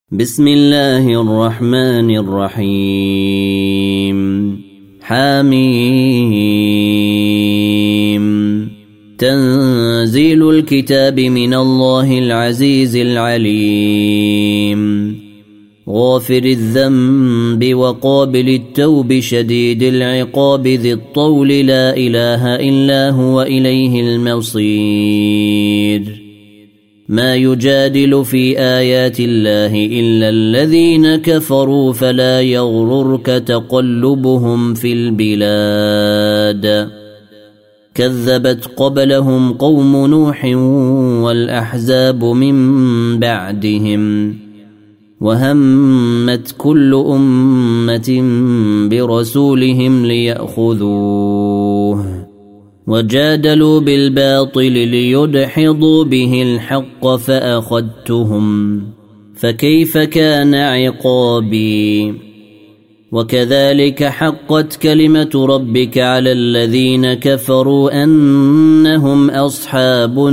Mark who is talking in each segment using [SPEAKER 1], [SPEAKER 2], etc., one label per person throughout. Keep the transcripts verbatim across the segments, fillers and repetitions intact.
[SPEAKER 1] بسم الله الرحمن الرحيم حميم تنزيل الكتاب من الله العزيز العليم غافر الذنب وقابل التوب شديد العقاب ذي الطول لا إله إلا هو إليه المصير ما يجادل في آيات الله إلا الذين كفروا فلا يغررك تقلبهم في البلاد كذبت قبلهم قوم نوح والأحزاب من بعدهم وهمت كل أمة برسولهم ليأخذوه وجادلوا بالباطل ليدحضوا به الحق فأخذتهم فكيف كان عقابي وكذلك حقت كلمة ربك على الذين كفروا أنهم أصحاب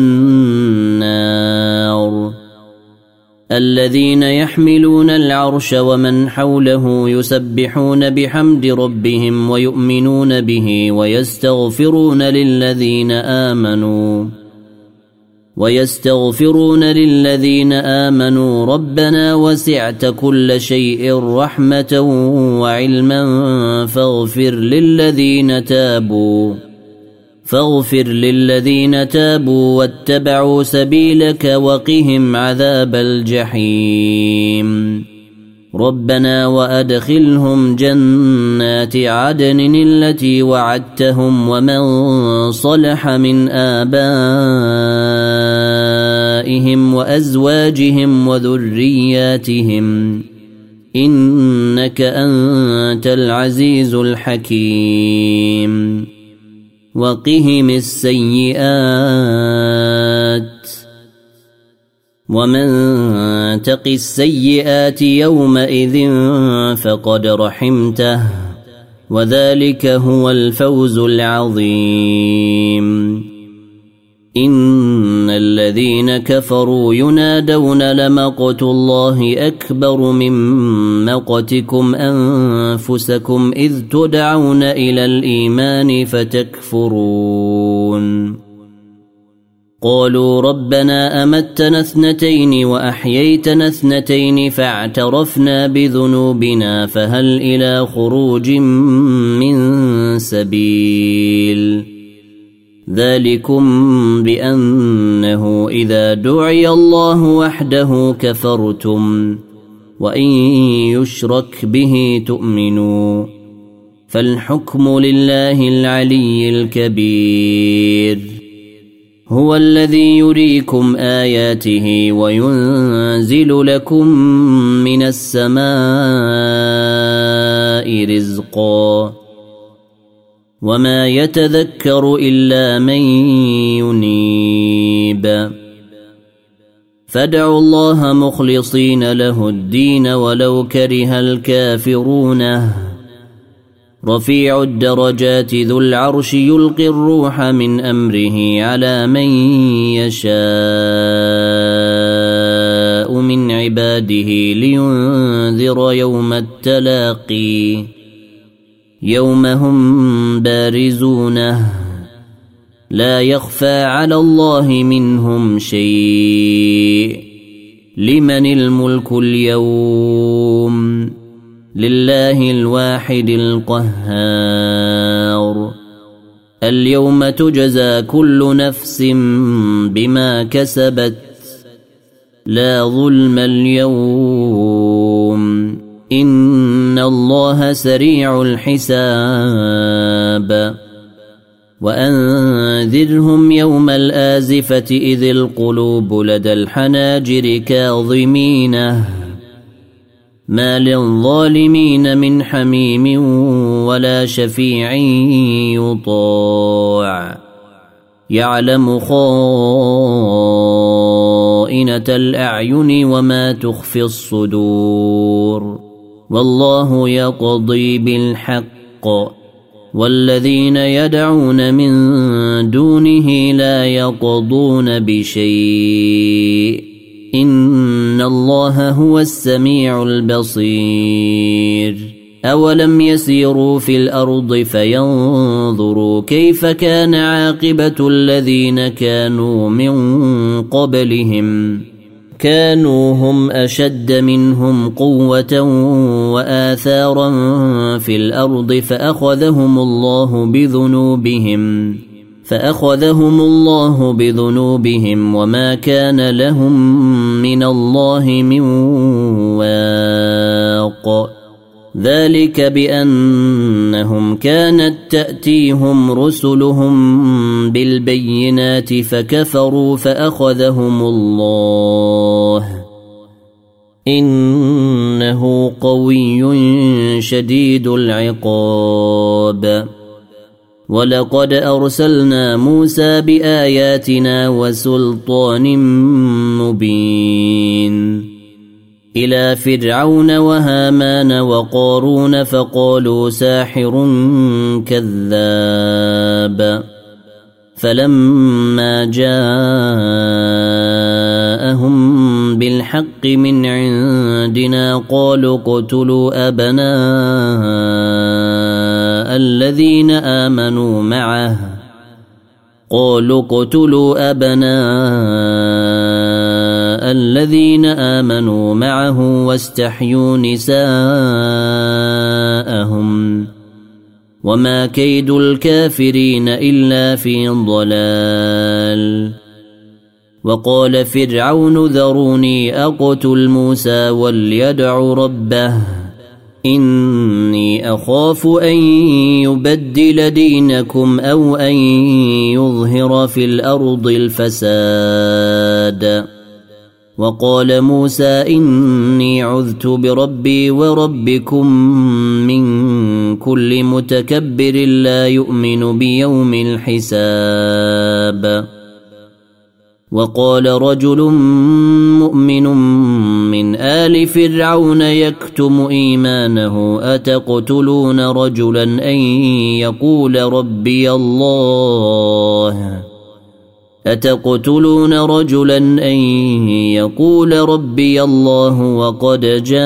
[SPEAKER 1] النار الذين يحملون العرش ومن حوله يسبحون بحمد ربهم ويؤمنون به ويستغفرون للذين آمنوا ويستغفرون للذين آمنوا ربنا وسعت كل شيء رحمة وعلما فاغفر للذين تابوا فاغفر للذين تابوا واتبعوا سبيلك وقهم عذاب الجحيم ربنا وأدخلهم جنات عدن التي وعدتهم ومن صلح من آبائهم وأزواجهم وذرياتهم إنك أنت العزيز الحكيم وقهم السيئات ومن تق السيئات يومئذ فقد رحمته وذلك هو الفوز العظيم إن الذين كفروا ينادون لمقت الله أكبر من مقتكم أنفسكم إذ تدعون إلى الإيمان فتكفرون قالوا ربنا أمتنا اثنتين وأحييتنا اثنتين فاعترفنا بذنوبنا فهل إلى خروج من سبيل ذلكم بأنه إذا دعي الله وحده كفرتم وإن يشرك به تؤمنوا فالحكم لله العلي الكبير هو الذي يريكم آياته وينزل لكم من السماء رزقا وما يتذكر إلا من ينيب فادعوا الله مخلصين له الدين ولو كره الكافرون رفيع الدرجات ذو العرش يلقي الروح من أمره على من يشاء من عباده لينذر يوم التلاقي يوم هم بارزونه لا يخفى على الله منهم شيء لمن الملك اليوم لله الواحد القهار اليوم تجزى كل نفس بما كسبت لا ظلم اليوم إن الله سريع الحساب وأنذرهم يوم الآزفة إذ القلوب لدى الحناجر كاظمينه ما للظالمين من حميم ولا شفيع يطاع يعلم خائنة الأعين وما تخفي الصدور والله يقضي بالحق والذين يدعون من دونه لا يقضون بشيء إن الله هو السميع البصير أولم يسيروا في الأرض فينظروا كيف كان عاقبة الذين كانوا من قبلهم كانوا هم أشد منهم قوة وآثارا في الأرض فأخذهم الله بذنوبهم فأخذهم الله بذنوبهم وما كان لهم من الله من واق ذلك بأنهم كانت تأتيهم رسلهم بالبينات فكفروا فأخذهم الله إنه قوي شديد العقاب ولقد أرسلنا موسى بآياتنا وسلطان مبين إلى فرعون وهامان وقارون فقالوا ساحر كذاب فلما جاءهم بالحق من عندنا قالوا اقتلوا أبناء الذين آمنوا معه قالوا اقتلوا أبناء الذين آمنوا معه واستحيوا نساءهم وما كيد الكافرين إلا في ضلال وقال فرعون ذروني أقتل موسى وليدع ربه إني أخاف أن يبدل دينكم أو أن يظهر في الأرض الفساد وقال موسى إني عذت بربي وربكم من كل متكبر لا يؤمن بيوم الحساب وقال رجل مؤمن من آل فرعون يكتم إيمانه أتقتلون رجلا أن يقول ربي الله أتقتلون رجلا أن يقول ربي الله وقد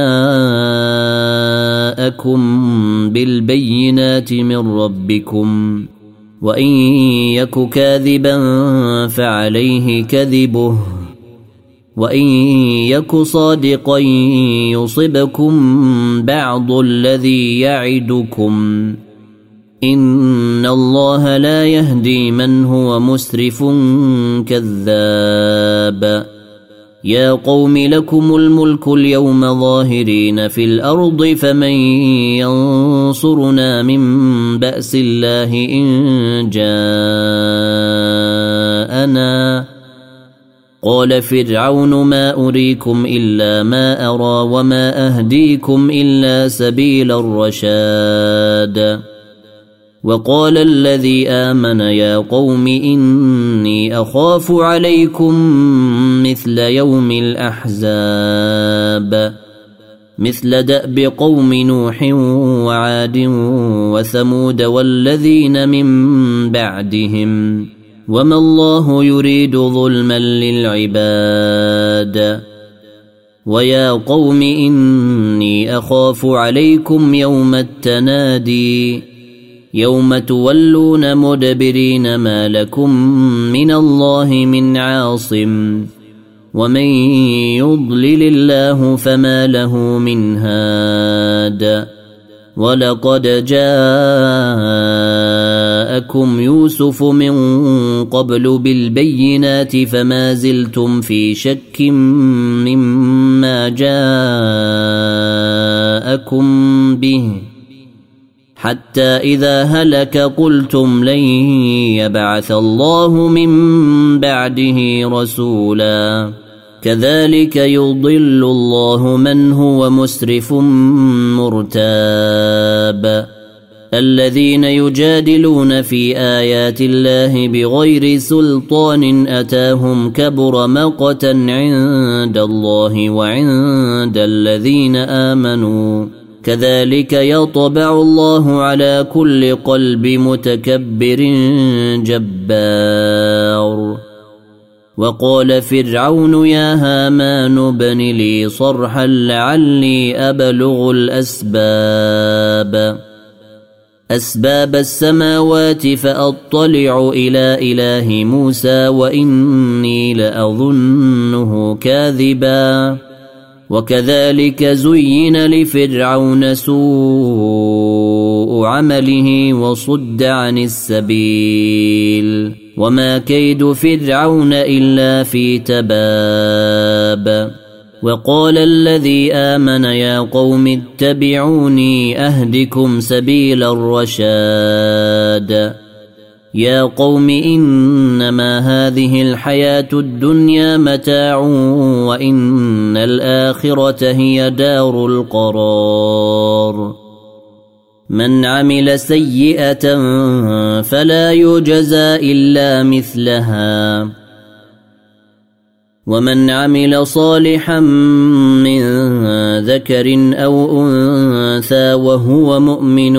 [SPEAKER 1] جاءكم بالبينات من ربكم وإن يك كاذبا فعليه كذبه وإن يك صادقا يصبكم بعض الذي يعدكم إن الله لا يهدي من هو مسرف كذاب يا قوم لكم الملك اليوم ظاهرين في الأرض فمن ينصرنا من بأس الله إن جاءنا قال فرعون ما أريكم إلا ما أرى وما أهديكم إلا سبيل الرشاد وقال الذي آمن يا قوم إني أخاف عليكم مثل يوم الأحزاب مثل دأب قوم نوح وعاد وثمود والذين من بعدهم وما الله يريد ظلما للعباد ويا قوم إني أخاف عليكم يوم التنادي يوم تولون مدبرين ما لكم من الله من عاصم ومن يضلل الله فما له من هاد ولقد جاءكم يوسف من قبل بالبينات فما زلتم في شك مما جاءكم به حتى إذا هلك قلتم لن يبعث الله من بعده رسولا كذلك يضل الله من هو مسرف مرتاب الذين يجادلون في آيات الله بغير سلطان أتاهم كبر مقتا عند الله وعند الذين آمنوا كذلك يطبع الله على كل قلب متكبر جبار وقال فرعون يا هامان ابن لي صرحا لعلي أبلغ الأسباب أسباب السماوات فأطلع إلى إله موسى وإني لأظنه كاذبا وكذلك زين لفرعون سوء عمله وصد عن السبيل وما كيد فرعون إلا في تباب وقال الذي آمن يا قوم اتبعوني أهدكم سبيل الرشاد يا قوم إنما هذه الحياة الدنيا متاع وإن الآخرة هي دار القرار من عمل سيئة فلا يجزى إلا مثلها ومن عمل صالحا من ذكر أو أنثى وهو مؤمن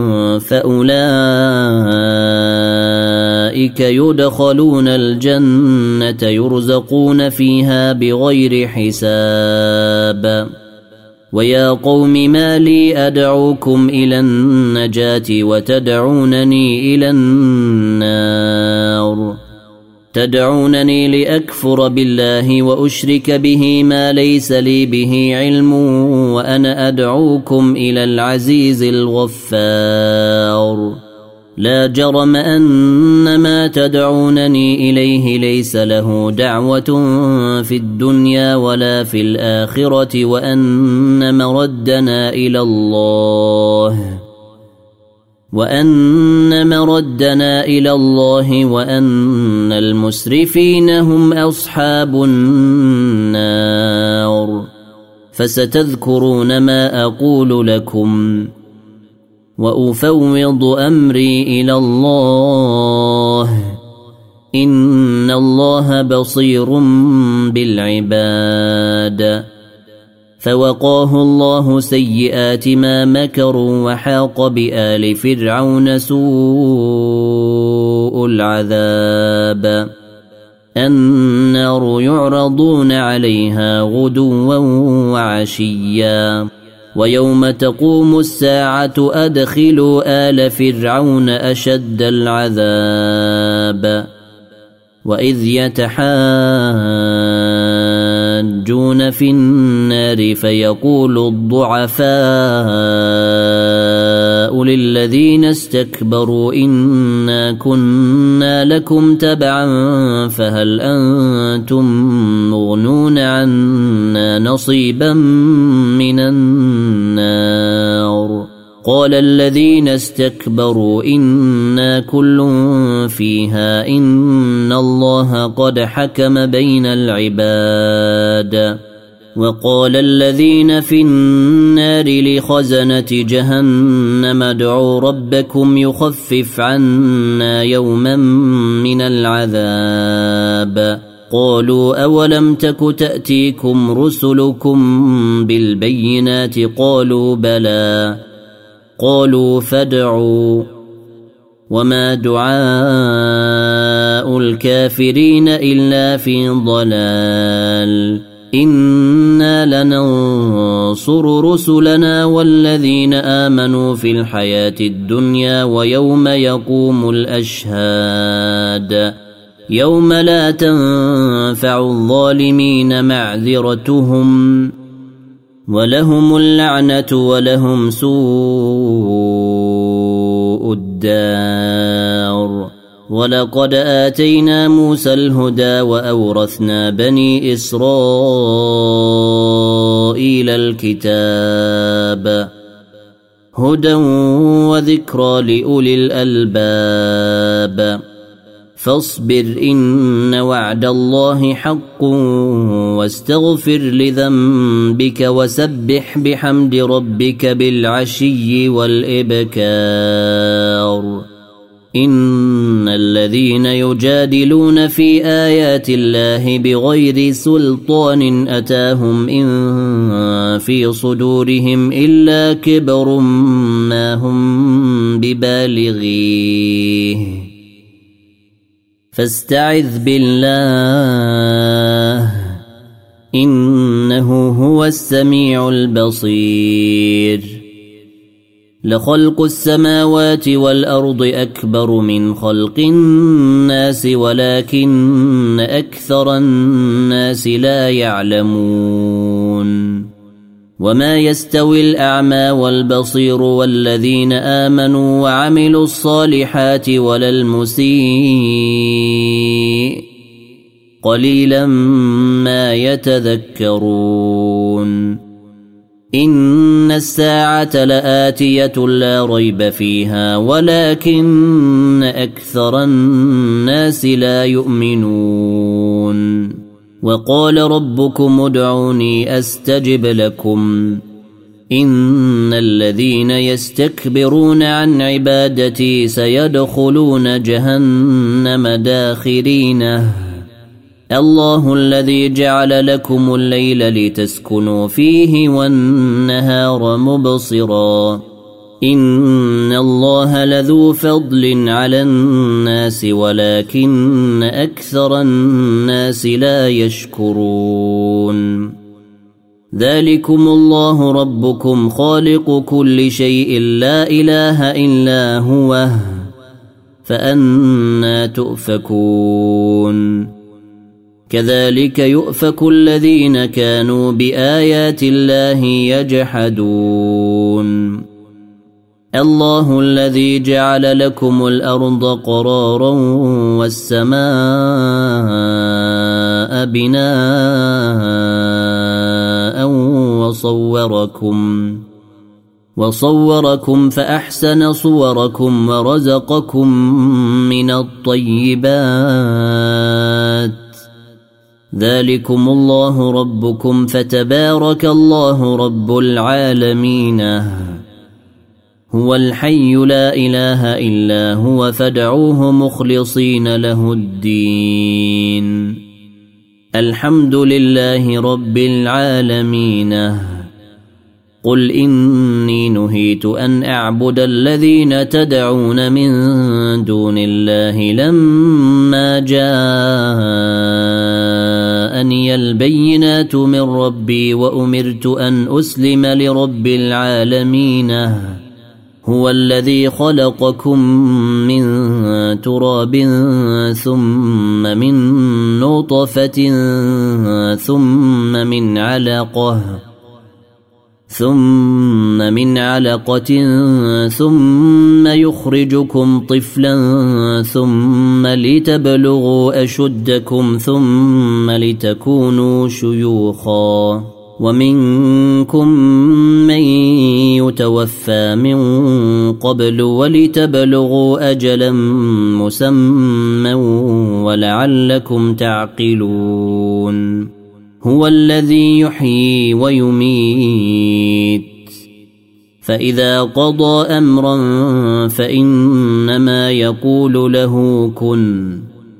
[SPEAKER 1] فأولئك يدخلون الجنة يرزقون فيها بغير حساب ويا قوم ما لي أدعوكم إلى النجاة وتدعونني إلى النار تدعونني لأكفر بالله وأشرك به ما ليس لي به علم وأنا أدعوكم إلى العزيز الغفار لا جرم أن ما تدعونني إليه ليس له دعوة في الدنيا ولا في الآخرة وأن مردنا إلى الله وأن مردنا إلى الله وأن المسرفين هم أصحاب النار فستذكرون ما أقول لكم وأفوض أمري إلى الله إن الله بصير بالعباد فوقاه الله سيئات ما مكروا وحاق بآل فرعون سوء العذاب النار يعرضون عليها غدوا وعشيا ويوم تقوم الساعة أدخلوا آل فرعون أشد العذاب وإذ يتحاجون في النار فيقول الضعفاء للذين استكبروا إنا كنا لكم تبعا فهل أنتم مغنون عنا نصيبا من النار قال الذين استكبروا إنا كل فيها إن الله قد حكم بين العباد وقال الذين في النار لخزنة جهنم ادعوا ربكم يخفف عنا يوما من العذاب قالوا أولم تك تأتيكم رسلكم بالبينات قالوا بلى قالوا فادعوا وما دعاء الكافرين إلا في ضلال إنا لننصر رسلنا والذين آمنوا في الحياة الدنيا ويوم يقوم الأشهاد يوم لا تنفع الظالمين معذرتهم ولهم اللعنة ولهم سوء الدار ولقد آتينا موسى الهدى وأورثنا بني إسرائيل الكتاب هدى وذكرى لأولي الألباب فاصبر إن وعد الله حق واستغفر لذنبك وسبح بحمد ربك بالعشي والإبكار إن الذين يجادلون في آيات الله بغير سلطان أتاهم إن في صدورهم إلا كبر ما هم ببالغيه فاستعذ بالله إنه هو السميع البصير. لخلق السماوات والأرض أكبر من خلق الناس ولكن أكثر الناس لا يعلمون. وما يستوي الأعمى والبصير والذين آمنوا وعملوا الصالحات ولا المسيء قليلا ما يتذكرون. إن الساعة لآتية لا ريب فيها ولكن أكثر الناس لا يؤمنون. وقال ربكم ادعوني أستجب لكم إن الذين يستكبرون عن عبادتي سيدخلون جهنم داخرينه. الله الذي جعل لكم الليل لتسكنوا فيه والنهار مبصرا إن الله لذو فضل على الناس ولكن أكثر الناس لا يشكرون. ذلكم الله ربكم خالق كل شيء لا إله إلا هو فأنى تؤفكون. كذلك يؤفك الذين كانوا بآيات الله يجحدون. الله الذي جعل لكم الأرض قرارا والسماء بناء وصوركم وصوركم فأحسن صوركم ورزقكم من الطيبات. ذلكم الله ربكم فتبارك الله رب العالمين. هو الحي لا إله إلا هو فادعوه مخلصين له الدين. الحمد لله رب العالمين. قل إني نهيت أن أعبد الذين تدعون من دون الله لما جاءني البينات من ربي وأمرت أن أسلم لرب العالمين. هو الذي خلقكم من تراب ثم من نطفة ثم من علقة ثم من علقة ثم يخرجكم طفلا ثم لتبلغوا أشدكم ثم لتكونوا شيوخا ومنكم من يتوفى من قبل ولتبلغوا أجلا مسمى ولعلكم تعقلون. هو الذي يحيي ويميت فإذا قضى أمرا فإنما يقول له كن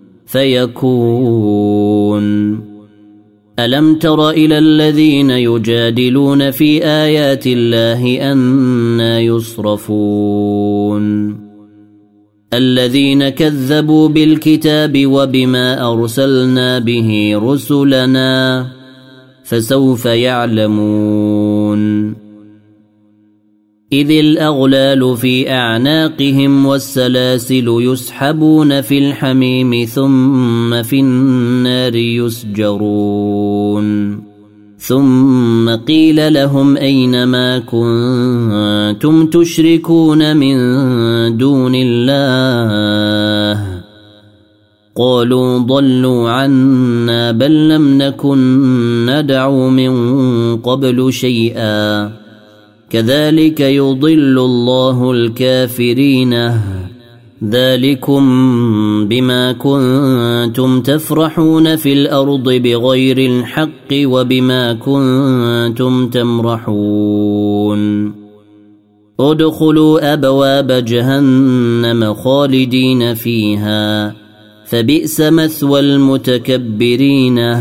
[SPEAKER 1] فيكون. ألم تر إلى الذين يجادلون في آيات الله أنى يصرفون. الذين كذبوا بالكتاب وبما أرسلنا به رسلنا فسوف يعلمون. إذ الأغلال في أعناقهم والسلاسل يسحبون في الحميم ثم في النار يسجرون. ثم قيل لهم أين ما كنتم تشركون من دون الله قالوا ضلوا عنا بل لم نكن ندعو من قبل شيئا كذلك يضل الله الكافرين. ذلكم بما كنتم تفرحون في الأرض بغير الحق وبما كنتم تمرحون. ادخلوا أبواب جهنم خالدين فيها فبئس مثوى المتكبرين.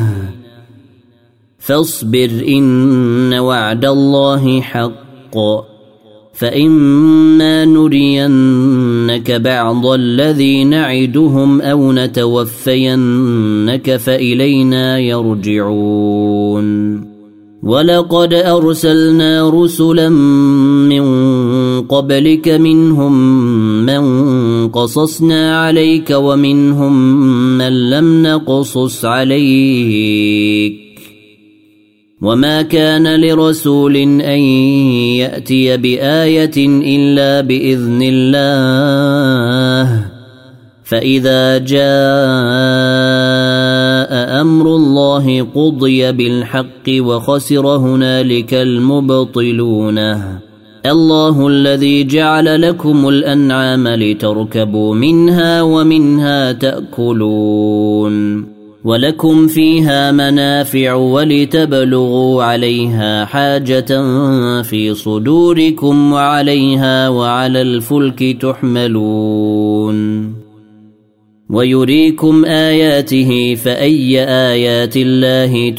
[SPEAKER 1] فاصبر إن وعد الله حق فإما نرينك بعض الذي نعدهم أو نتوفينك فإلينا يرجعون ولقد أرسلنا رسلا من قبلك منهم من قصصنا عليك ومنهم من لم نقصص عليك وما كان لرسول أن يأتي بآية إلا بإذن الله فإذا جاء أمر الله قضي بالحق وخسر هنالك المبطلون الله الذي جعل لكم الأنعام لتركبوا منها ومنها تأكلون ولكم فيها منافع ولتبلغوا عليها حاجة في صدوركم وعليها وعلى الفلك تحملون ويريكم آياته فأي آيات الله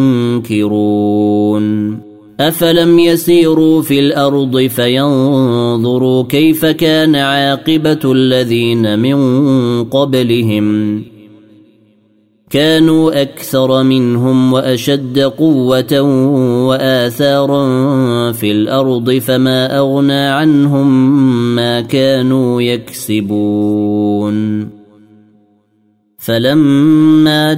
[SPEAKER 1] تنكرون أفلم يسيروا في الأرض فينظروا كيف كان عاقبة الذين من قبلهم كانوا أكثر منهم وأشد قوة وآثارا في الأرض فما أغنى عنهم ما كانوا يكسبون فلما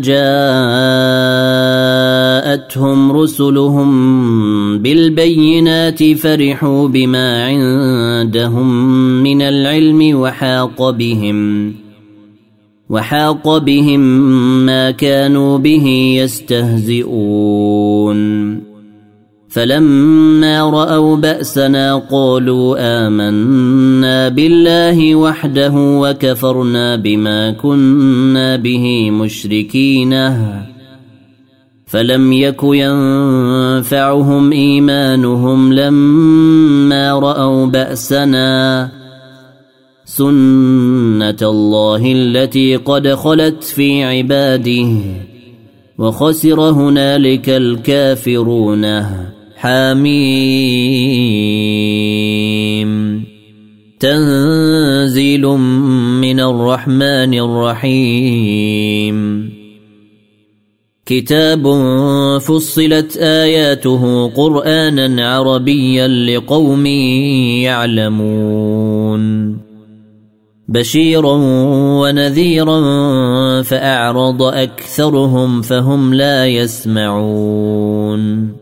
[SPEAKER 1] جاءتهم رسلهم بالبينات فرحوا بما عندهم من العلم وحاق بهم وحاق بهم ما كانوا به يستهزئون فلما رأوا بأسنا قالوا آمنا بالله وحده وكفرنا بما كنا به مشركين فلم يك ينفعهم إيمانهم لما رأوا بأسنا سنة الله التي قد خلت في عباده وخسر هنالك الكافرون حميم تنزيل من الرحمن الرحيم كتاب فصلت آياته قرآنا عربيا لقوم يعلمون بشيرا ونذيرا فأعرض أكثرهم فهم لا يسمعون